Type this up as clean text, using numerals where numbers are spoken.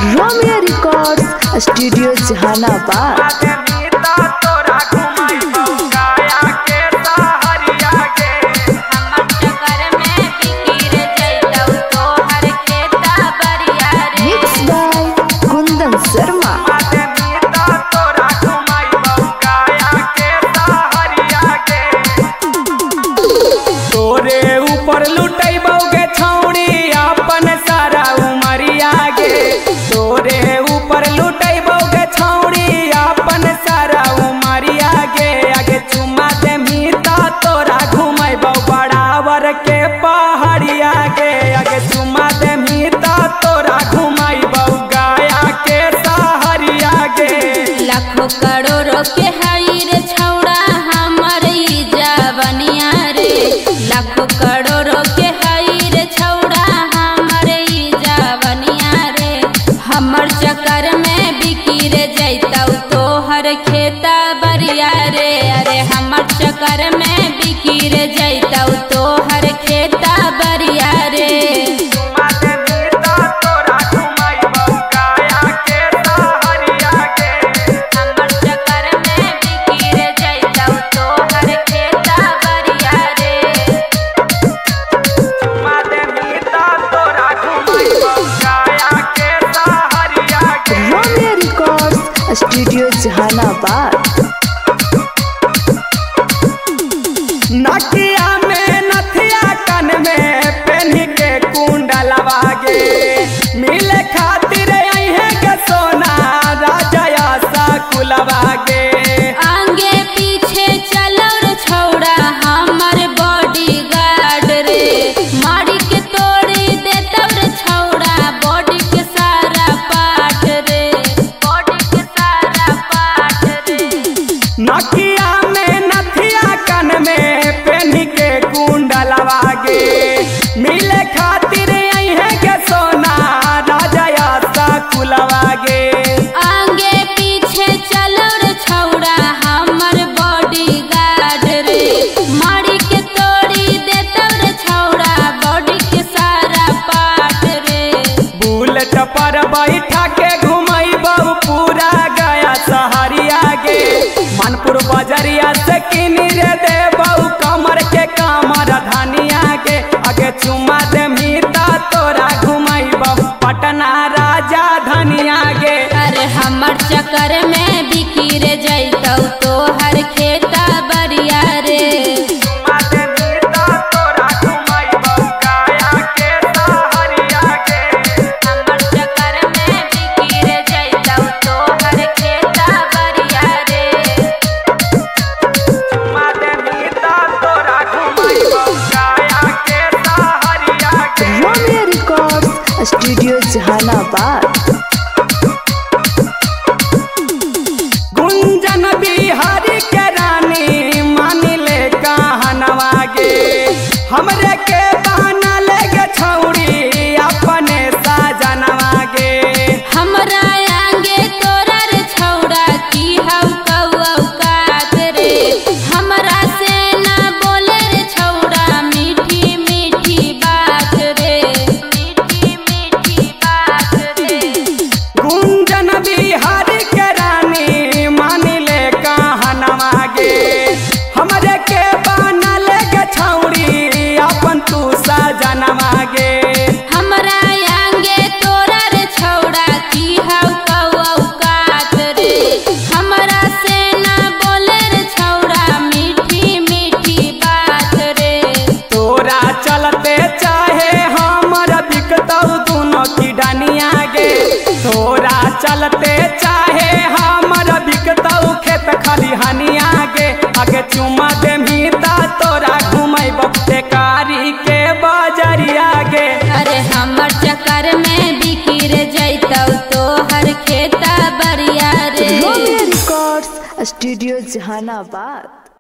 Romeo records studio Jehanabad. लाखों करोड़ों के हाई रे छौड़ा हमर ई जवनिया रे। लाखों करोड़ों के हाई रे छौड़ा हमर ई जवनिया रे। हमर चक्कर में बिकी रे जैतौ तोहर खेता बरिया रे। अरे हमर चक्कर में बिकी रे जैतौ तोहर खेता बरिया रे। स्टूडियो जहानाबाद। नकिया में नथिया कन में पेन के कुंडलवा गे मिले खातिर अहे के सोना राजा सा कुलवा गे। आगे पीछे चलो रे छौड़ा हमर बॉडी गार्ड रे। मारी के तोड़ी देतौ रे छौड़ा बॉडी के सारा पार्ट रे। बॉडी के सारा पार्ट रे। नकिया में नथिया कन में पेन के कुंडलवा गे मिले खातिर अहे के सोना राजा सा कुलवा गे। आगे पीछे चलो रे छौड़ा हमर बॉडी गार्ड रे। मारी के तोड़ी देतौ रे छौड़ा बॉडी के सारा पार्ट रे। बुलेट पर बैठा के घुमैबौ पूरा गया सहरिया गे। मनपुर बजरिया से किनी रे देबौ कमर के कमर धनिया गे। आगे चुमा दे मीता तोरा घुमैबौ पटना राजा धनिया गे। अरे हमर चक्कर में बिकी रे जैतौ तोहर खेता बरिया रे। हमर चक्कर में बिकी रे जैतौ तोहर खेता बरिया रे। Romeo records studio Jehanabad. Gunjan Bihari के रानी मान ले कहनवा गे। हमरे के बहाना ले गे छौड़ी अपने साजनवा गे। हमरा आगे तोरा रे छौड़ा की हौ औकात रे। हमरा से ना बोले रे छौड़ा मीठी मीठी बात रे। मीठी मीठी बात रे। गुंजन बिहारी के रानी मान ले कहनवा गे। हमरे के बहाना ले गे छौड़ी अपन तू साजनवा गे। हमरा आगे तोरा रे छौड़ा की हौ औकात रे। हमरा से ना बोले रे छौड़ा मीठी मीठी बात रे। तोरा चलते चाहे हमर बिकतौ दोनों की डनिया गे। तोरा चलते चाहे हमर बिकतौ खेत खलिहानिया गे। आगे चुमा दे मीता तोरा घुमैबौ कारी के बजरिया गे। अरे हमर चक्कर में बिकी रे जैतौ तोहर खेता बरिया रे। Romeo records studio Jehanabad.